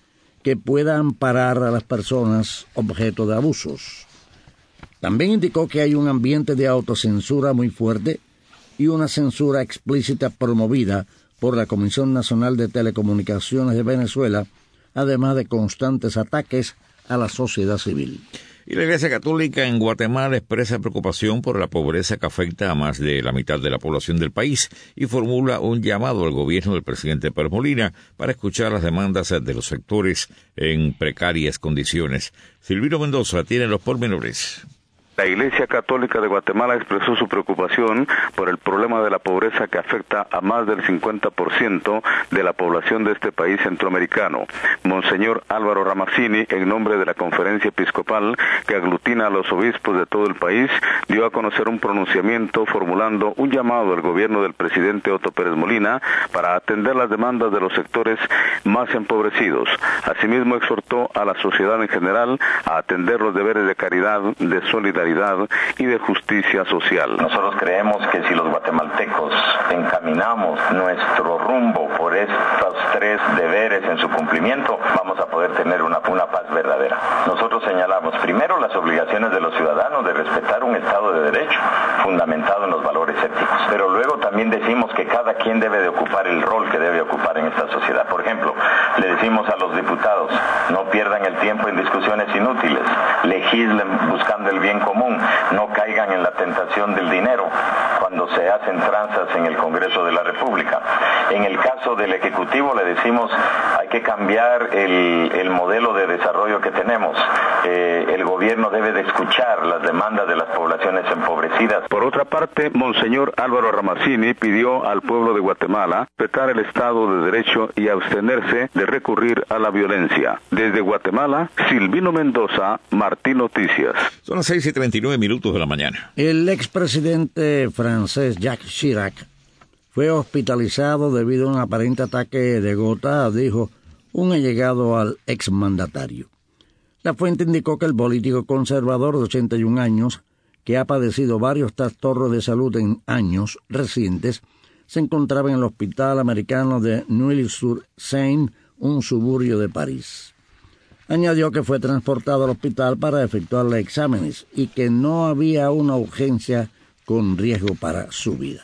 que pueda amparar a las personas objeto de abusos. También indicó que hay un ambiente de autocensura muy fuerte y una censura explícita promovida por la Comisión Nacional de Telecomunicaciones de Venezuela, además de constantes ataques a la sociedad civil. Y la Iglesia Católica en Guatemala expresa preocupación por la pobreza que afecta a más de la mitad de la población del país y formula un llamado al gobierno del presidente Pérez Molina para escuchar las demandas de los sectores en precarias condiciones. Silvino Mendoza tiene los pormenores. La Iglesia Católica de Guatemala expresó su preocupación por el problema de la pobreza que afecta a más del cincuenta por ciento de la población de este país centroamericano. Monseñor Álvaro Ramazzini, en nombre de la Conferencia Episcopal que aglutina a los obispos de todo el país, dio a conocer un pronunciamiento formulando un llamado al gobierno del presidente Otto Pérez Molina para atender las demandas de los sectores más empobrecidos. Asimismo, exhortó a la sociedad en general a atender los deberes de caridad, de solidaridad y de justicia social. Nosotros creemos que si los guatemaltecos encaminamos nuestro rumbo por estos tres deberes en su cumplimiento, vamos a poder tener una, una paz verdadera. Nosotros señalamos primero las obligaciones de los ciudadanos de respetar un Estado de Derecho fundamentado en los valores éticos, pero luego también decimos que cada quien debe de ocupar el rol que debe ocupar en esta sociedad. Por ejemplo, le decimos a los diputados, no pierdan el tiempo en discusiones inútiles, legislen buscando el bien común, no caigan en la tentación del dinero cuando se hacen tranzas en el Congreso de la República. En el caso del Ejecutivo le decimos hay que cambiar el, el modelo de desarrollo que tenemos. Eh, el gobierno debe de escuchar las demandas de las poblaciones empobrecidas. Por otra parte, Monseñor Álvaro Ramazzini pidió al pueblo de Guatemala respetar el Estado de Derecho y abstenerse de recurrir a la violencia. Desde Guatemala, Silvino Mendoza, Martín Noticias. Son las seis y treinta y nueve minutos de la mañana. El expresidente francés Jacques Chirac fue hospitalizado debido a un aparente ataque de gota, dijo un allegado al exmandatario. La fuente indicó que el político conservador de ochenta y un años, que ha padecido varios trastornos de salud en años recientes, se encontraba en el hospital americano de Neuilly-sur-Seine, un suburbio de París. Añadió que fue transportado al hospital para efectuarle exámenes y que no había una urgencia con riesgo para su vida.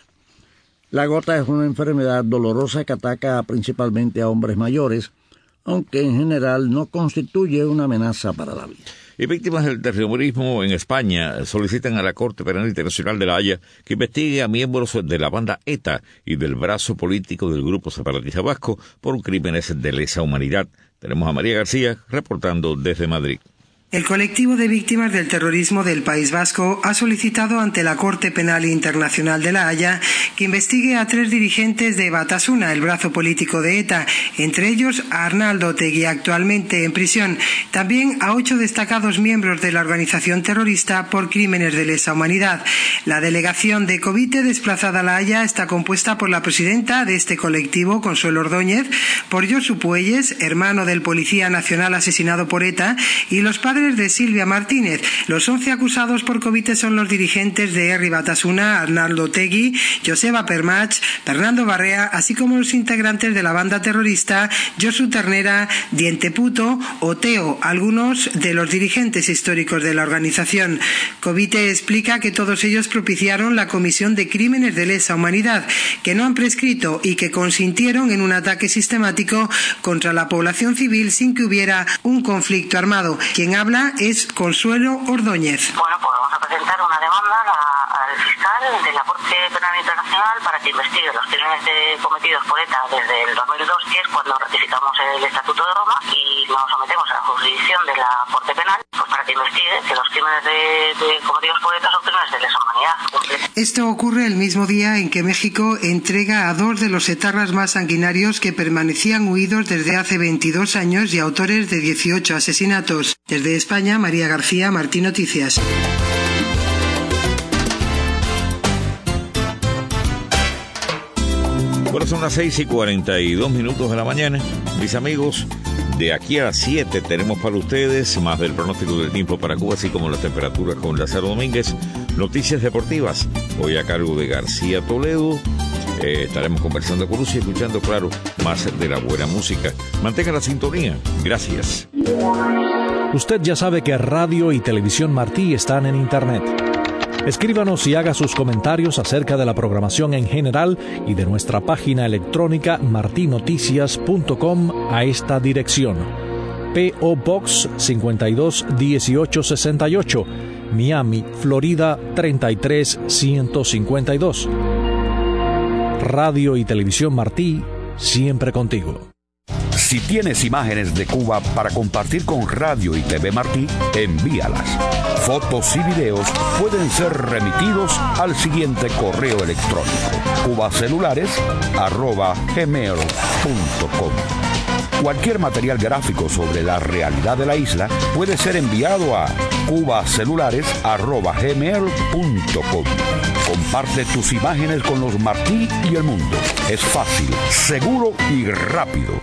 La gota es una enfermedad dolorosa que ataca principalmente a hombres mayores, aunque en general no constituye una amenaza para la vida. Y víctimas del terrorismo en España solicitan a la Corte Penal Internacional de La Haya que investigue a miembros de la banda ETA y del brazo político del grupo separatista vasco por crímenes de lesa humanidad. Tenemos a María García reportando desde Madrid. El colectivo de víctimas del terrorismo del País Vasco ha solicitado ante la Corte Penal Internacional de La Haya que investigue a tres dirigentes de Batasuna, el brazo político de ETA, entre ellos a Arnaldo Otegi, actualmente en prisión, también a ocho destacados miembros de la organización terrorista por crímenes de lesa humanidad. La delegación de Covite desplazada a La Haya está compuesta por la presidenta de este colectivo, Consuelo Ordóñez, por Josu Puelles, hermano del policía nacional asesinado por ETA, y los padres de Silvia Martínez. Los once acusados por Covite son los dirigentes de Herri Batasuna, Arnaldo Otegi, Joseba Permach, Fernando Barrea, así como los integrantes de la banda terrorista Josu Ternera, Diente Puto o Teo, algunos de los dirigentes históricos de la organización. Covite explica que todos ellos propiciaron la comisión de crímenes de lesa humanidad, que no han prescrito y que consintieron en un ataque sistemático contra la población civil sin que hubiera un conflicto armado. Quien habla es Consuelo Ordóñez. Bueno, pues vamos a presentar una demanda a, al fiscal de la Corte Penal Internacional para que investigue los crímenes de, cometidos por ETA desde el dos mil dos, que es cuando ratificamos el Estatuto de Roma, y nos sometemos a la jurisdicción de la Corte Penal pues para que investigue que los crímenes de, de cometidos por ETA son crímenes de lesa humanidad. Esto ocurre el mismo día en que México entrega a dos de los etarras más sanguinarios que permanecían huidos desde hace veintidós años y autores de dieciocho asesinatos. Desde España, María García, Martín Noticias. Bueno, son las seis y cuarenta y dos minutos de la mañana. Mis amigos, de aquí a las siete tenemos para ustedes más del pronóstico del tiempo para Cuba, así como las temperaturas con Lázaro Domínguez. Noticias deportivas, hoy a cargo de García Toledo. Eh, estaremos conversando con Lucy y escuchando, claro, más de la buena música. Mantenga la sintonía. Gracias. Usted ya sabe que Radio y Televisión Martí están en Internet. Escríbanos y haga sus comentarios acerca de la programación en general y de nuestra página electrónica martinoticias punto com a esta dirección. P O Box cincuenta y dos dieciocho sesenta y ocho, Miami, Florida treinta y tres ciento cincuenta y dos. Radio y Televisión Martí, siempre contigo. Si tienes imágenes de Cuba para compartir con Radio y T V Martí, envíalas. Fotos y videos pueden ser remitidos al siguiente correo electrónico: cubacelulares arroba gmail punto com. Cualquier material gráfico sobre la realidad de la isla puede ser enviado a cubacelulares arroba gmail punto com. Comparte tus imágenes con los Martí y el mundo. Es fácil, seguro y rápido.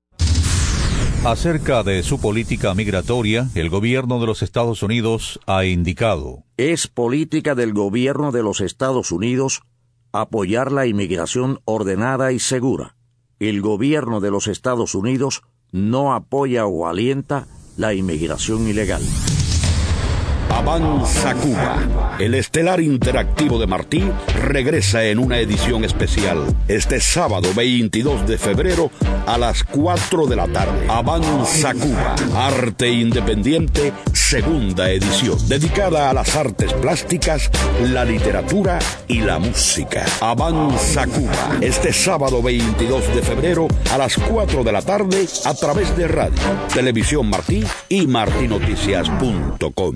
Acerca de su política migratoria, el gobierno de los Estados Unidos ha indicado: es política del gobierno de los Estados Unidos apoyar la inmigración ordenada y segura. El gobierno de los Estados Unidos no apoya o alienta la inmigración ilegal. Avanza Cuba. El estelar interactivo de Martí regresa en una edición especial este sábado veintidós de febrero a las cuatro de la tarde. Avanza Cuba. Arte Independiente, segunda edición, dedicada a las artes plásticas, la literatura y la música. Avanza Cuba. Este sábado veintidós de febrero a las cuatro de la tarde a través de radio, Televisión Martí y martinoticias punto com.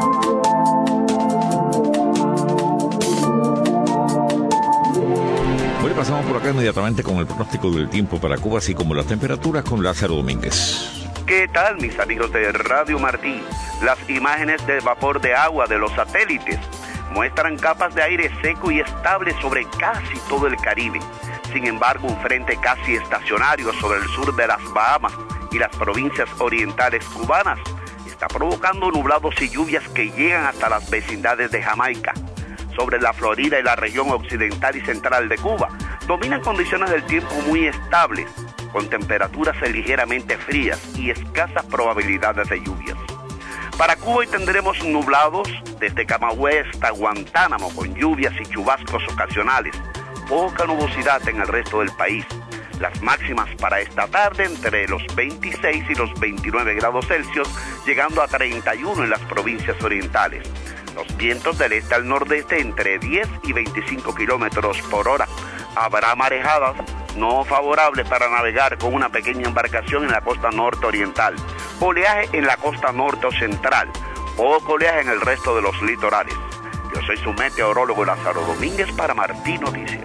Bueno, pasamos por acá inmediatamente con el pronóstico del tiempo para Cuba, así como las temperaturas, con Lázaro Domínguez. ¿Qué tal, mis amigos de Radio Martí? Las imágenes de vapor de agua de los satélites muestran capas de aire seco y estable sobre casi todo el Caribe. Sin embargo, un frente casi estacionario sobre el sur de las Bahamas y las provincias orientales cubanas está provocando nublados y lluvias que llegan hasta las vecindades de Jamaica. Sobre la Florida y la región occidental y central de Cuba, dominan condiciones del tiempo muy estables, con temperaturas ligeramente frías y escasas probabilidades de lluvias. Para Cuba hoy tendremos nublados desde Camagüey hasta Guantánamo, con lluvias y chubascos ocasionales, poca nubosidad en el resto del país. Las máximas para esta tarde entre los veintiséis y los veintinueve grados Celsius, llegando a treinta y uno en las provincias orientales. Los vientos del este al nordeste entre diez y veinticinco kilómetros por hora. Habrá marejadas no favorables para navegar con una pequeña embarcación en la costa norte oriental. Oleaje en la costa norte o central. Poco oleaje en el resto de los litorales. Yo soy su meteorólogo Lázaro Domínguez para Martí Noticias.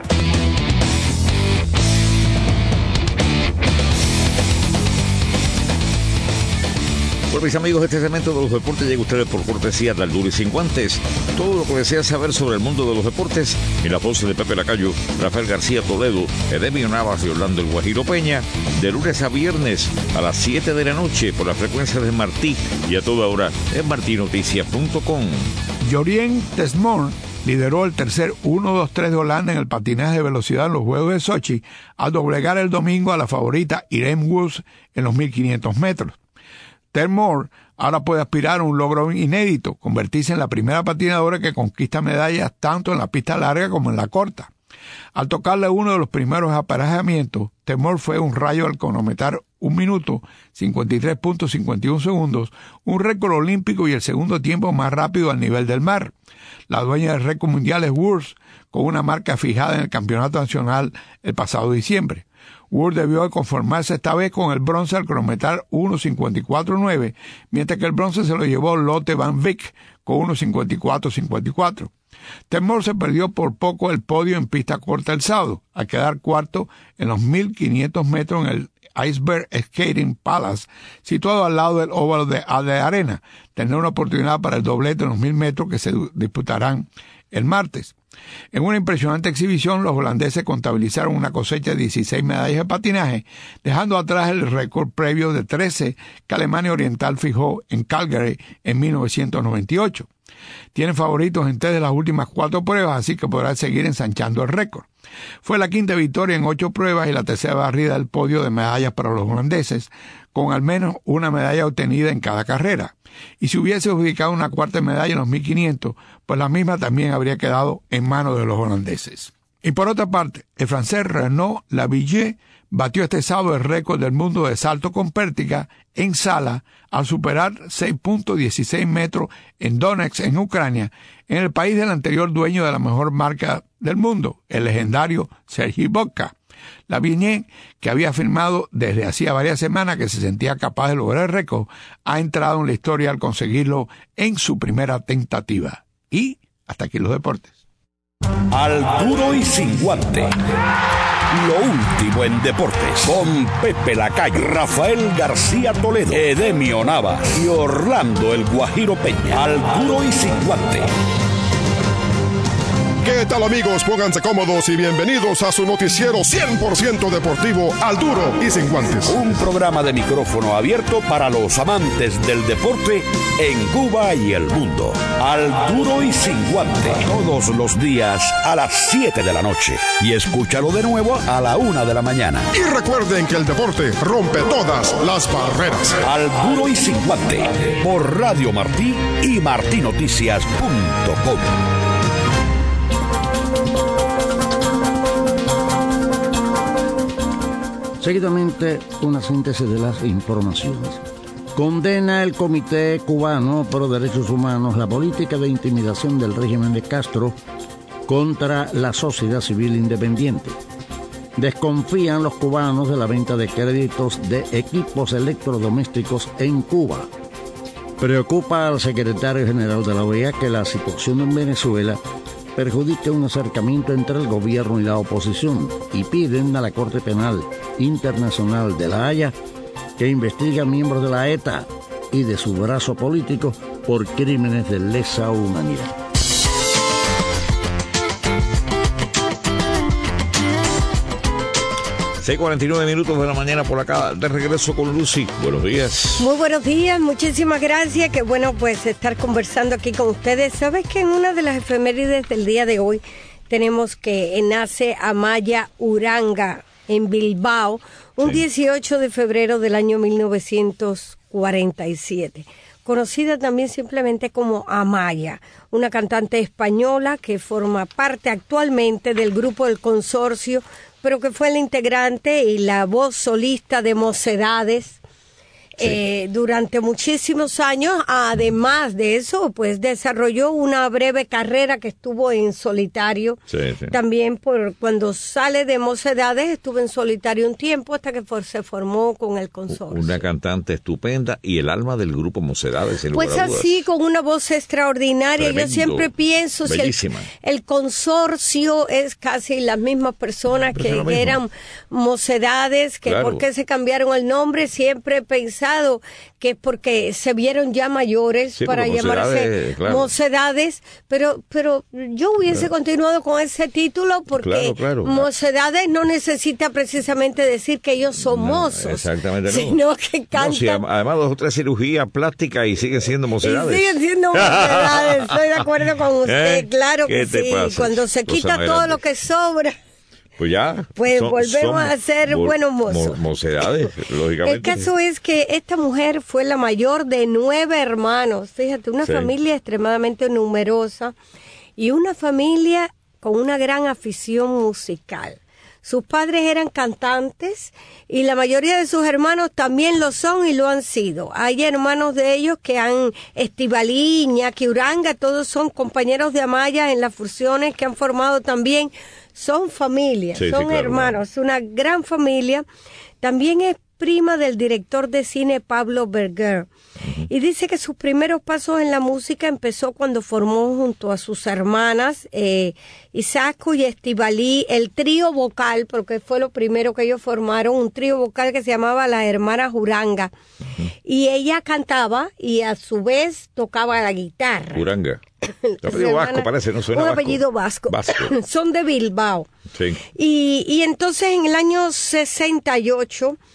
Bueno, mis amigos, este segmento de los deportes llega a ustedes por cortesía de Alduri Sin Guantes. Todo lo que deseas saber sobre el mundo de los deportes en la voz de Pepe Lacayo, Rafael García Toledo, Edemio Navas y Orlando El Guajiro Peña, de lunes a viernes a las siete de la noche por la frecuencia de Martí y a toda hora en martinoticias punto com. Jorien Tesmont lideró el tercer uno dos tres de Holanda en el patinaje de velocidad en los Juegos de Sochi al doblegar el domingo a la favorita Irene Woods en los mil quinientos metros. Termore ahora puede aspirar a un logro inédito, convertirse en la primera patinadora que conquista medallas tanto en la pista larga como en la corta. Al tocarle uno de los primeros aparejamientos, Termore fue un rayo al cronometrar un minuto, cincuenta y tres punto cincuenta y uno segundos, un récord olímpico y el segundo tiempo más rápido al nivel del mar. La dueña del récord mundial es Wurz, con una marca fijada en el campeonato nacional el pasado diciembre. Wurz debió de conformarse esta vez con el bronce al cronometrar uno cincuenta y cuatro nueve, mientras que el bronce se lo llevó Lotte Van Beek con uno cincuenta y cuatro cincuenta y cuatro. Termore se perdió por poco el podio en pista corta el sábado, al quedar cuarto en los mil quinientos metros en el Iceberg Skating Palace, situado al lado del óvalo de, de arena. Tendrá una oportunidad para el doblete en los mil metros que se disputarán el martes. En una impresionante exhibición, los holandeses contabilizaron una cosecha de dieciséis medallas de patinaje, dejando atrás el récord previo de trece que Alemania Oriental fijó en Calgary en mil novecientos noventa y ocho. Tiene favoritos en tres de las últimas cuatro pruebas, así que podrá seguir ensanchando el récord. Fue la quinta victoria en ocho pruebas y la tercera barrida del podio de medallas para los holandeses, con al menos una medalla obtenida en cada carrera. Y si hubiese ubicado una cuarta medalla en los mil quinientos, pues la misma también habría quedado en manos de los holandeses. Y por otra parte, el francés Renaud Lavillé batió este sábado el récord del mundo de salto con pértiga en sala al superar seis punto dieciséis metros en Donetsk, en Ucrania, en el país del anterior dueño de la mejor marca del mundo, el legendario Sergei Bobka. Lavillé, que había afirmado desde hacía varias semanas que se sentía capaz de lograr el récord, ha entrado en la historia al conseguirlo en su primera tentativa. Y hasta aquí los deportes. Al duro y sin guante. Lo último en deportes, con Pepe Lacayo, Rafael García Toledo, Edemio Navas y Orlando el Guajiro Peña. Al duro y sin guante. ¿Qué tal, amigos? Pónganse cómodos y bienvenidos a su noticiero cien por ciento deportivo, Al duro y sin guantes. Un programa de micrófono abierto para los amantes del deporte en Cuba y el mundo. Al duro y sin guante, todos los días a las siete de la noche. Y escúchalo de nuevo a la una de la mañana. Y recuerden que el deporte rompe todas las barreras. Al duro y sin guante, por Radio Martí y martí noticias punto com. Seguidamente, una síntesis de las informaciones. Condena el Comité Cubano por Derechos Humanos la política de intimidación del régimen de Castro contra la sociedad civil independiente. Desconfían los cubanos de la venta de créditos de equipos electrodomésticos en Cuba. Preocupa al secretario general de la O E A que la situación en Venezuela perjudica un acercamiento entre el gobierno y la oposición y piden a la Corte Penal Internacional de La Haya que investigue a miembros de la ETA y de su brazo político por crímenes de lesa humanidad. seis cuarenta y nueve minutos de la mañana por acá, de regreso con Lucy. Buenos días. Muy buenos días, muchísimas gracias. Qué bueno pues estar conversando aquí con ustedes. ¿Sabes que en una de las efemérides del día de hoy tenemos que nace Amaya Uranga en Bilbao, un sí. dieciocho de febrero del año mil novecientos cuarenta y siete? Conocida también simplemente como Amaya, una cantante española que forma parte actualmente del grupo El Consorcio, pero que fue la integrante y la voz solista de Mocedades sí. eh, durante muchísimos años. Además de eso, pues desarrolló una breve carrera que estuvo en solitario. Sí, sí. También por cuando sale de Mocedades estuvo en solitario un tiempo hasta que for, se formó con El Consorcio. Una cantante estupenda y el alma del grupo Mocedades. Pues así, con una voz extraordinaria. Tremendo. Yo siempre pienso si el, el Consorcio es casi las mismas personas que, que eran Mocedades, que claro. por qué se cambiaron el nombre. Siempre he pensado que es porque se vieron ya mayores sí, para llamarse Mocedades, claro. Mocedades, pero pero yo hubiese claro. continuado con ese título porque claro, claro, Mocedades claro. no necesita precisamente decir que ellos son no, mozos, exactamente no. sino que cantan. No, sí, además dos o tres cirugías plásticas y siguen siendo Mocedades. Y siguen siendo Mocedades, estoy de acuerdo con usted, ¿Eh? claro que sí, pasa? Cuando se quita todo grande. Lo que sobra. Pues ya. Pues son, volvemos son a ser mo, buenos mozos. Mo, mocedades, lógicamente. El caso es que esta mujer fue la mayor de nueve hermanos. Fíjate, una sí. familia extremadamente numerosa y una familia con una gran afición musical. Sus padres eran cantantes y la mayoría de sus hermanos también lo son y lo han sido. Hay hermanos de ellos que han, Estivalí, Iñaki Uranga, todos son compañeros de Amaya en las fusiones que han formado también. Son familias, sí, son sí, claro, hermanos, claro. Una gran familia. También es prima del director de cine Pablo Berger. Uh-huh. Y dice que sus primeros pasos en la música empezó cuando formó junto a sus hermanas eh, Isaco y Estivalí el trío vocal, porque fue lo primero que ellos formaron, un trío vocal que se llamaba Las Hermanas Uranga. Uh-huh. Y ella cantaba y a su vez tocaba la guitarra. Uranga. Apellido vasco parece, no suena un vasco. apellido vasco. vasco. Son de Bilbao. Sí. Y, y entonces en el año sesenta y ocho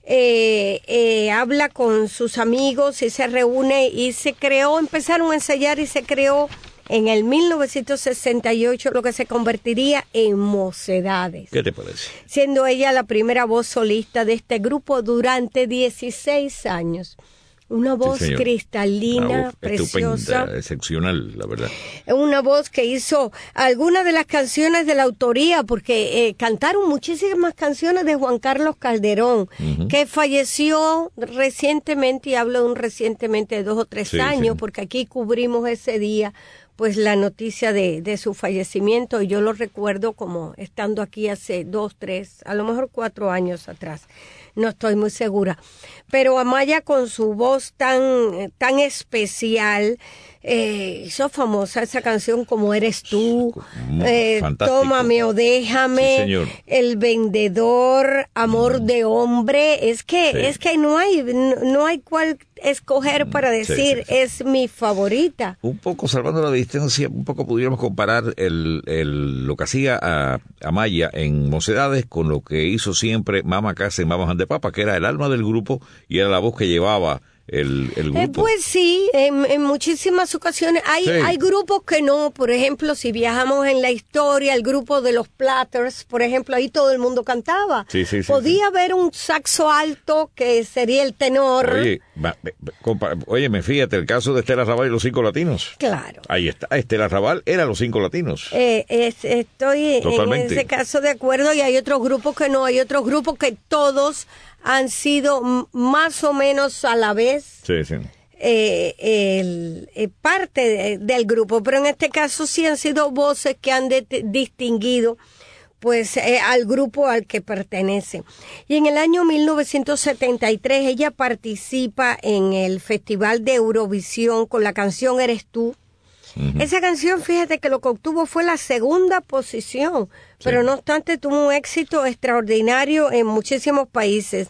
eh, eh, habla con sus amigos y se reúne y se creó, empezaron a ensayar y se creó en el mil novecientos sesenta y ocho lo que se convertiría en Mocedades. ¿Qué te parece? Siendo ella la primera voz solista de este grupo durante dieciséis años. Una voz sí, cristalina, una voz preciosa. Estupenda, excepcional, la verdad. Una voz que hizo algunas de las canciones de la autoría, porque eh, cantaron muchísimas canciones de Juan Carlos Calderón, uh-huh. que falleció recientemente, y hablo de un recientemente de dos o tres sí, años, sí. porque aquí cubrimos ese día, pues la noticia de, de su fallecimiento, y yo lo recuerdo como estando aquí hace dos, tres, a lo mejor cuatro años atrás. No estoy muy segura. Pero Amaya, con su voz tan, tan especial, eh, hizo famosa esa canción Como Eres Tú, eh, Tómame o Déjame, sí, El Vendedor, Amor mm. de Hombre. Es que, sí. es que no hay, no, no hay cual escoger para decir, sí, sí, sí. es mi favorita. Un poco, salvando la distancia, un poco pudiéramos comparar el, el, lo que hacía a Amaya en Mocedades con lo que hizo siempre Mama Casa y Mama de Papa, que era el alma del grupo y era la voz que llevaba el, el grupo. Eh, pues sí, en, en muchísimas ocasiones. Hay, sí. hay grupos que no, por ejemplo, si viajamos en la historia, el grupo de los Platters, por ejemplo, ahí todo el mundo cantaba. Sí, sí, sí, Podía sí. haber un saxo alto que sería el tenor. Oye, va, compa, oye, me fíjate, el caso de Estela Raval y los Cinco Latinos. Claro. Ahí está, Estela Raval era los Cinco Latinos. Eh, es, estoy Totalmente. en ese caso de acuerdo, y hay otros grupos que no, hay otros grupos que todos han sido m- más o menos a la vez sí, sí. Eh, el, eh, parte de, del grupo, pero en este caso sí han sido voces que han de- distinguido pues eh, al grupo al que pertenece. Y en el año mil novecientos setenta y tres ella participa en el Festival de Eurovisión con la canción Eres Tú. Uh-huh. Esa canción, fíjate que lo que obtuvo fue la segunda posición, sí. pero no obstante tuvo un éxito extraordinario en muchísimos países.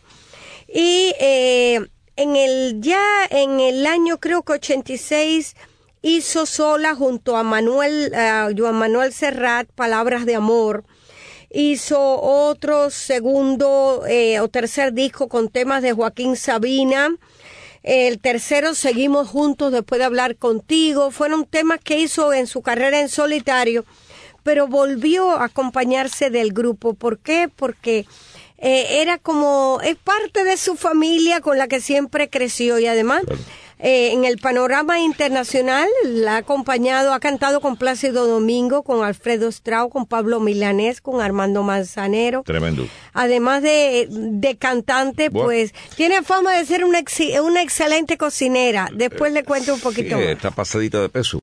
Y eh, en el ya en el año creo que ochenta y seis hizo sola junto a Manuel uh, Joan Manuel Serrat Palabras de Amor. Hizo otro segundo eh, o tercer disco con temas de Joaquín Sabina. El tercero, Seguimos Juntos después de hablar contigo. Fueron temas que hizo en su carrera en solitario, pero volvió a acompañarse del grupo. ¿Por qué? Porque eh, era como, es parte de su familia con la que siempre creció, y además claro. eh, en el panorama internacional la ha acompañado, ha cantado con Plácido Domingo, con Alfredo Strauss, con Pablo Milanés, con Armando Manzanero. Tremendo. Además de, de cantante, bueno. pues tiene fama de ser una, ex, una excelente cocinera. Después le cuento un poquito sí, más. Está pasadita de peso.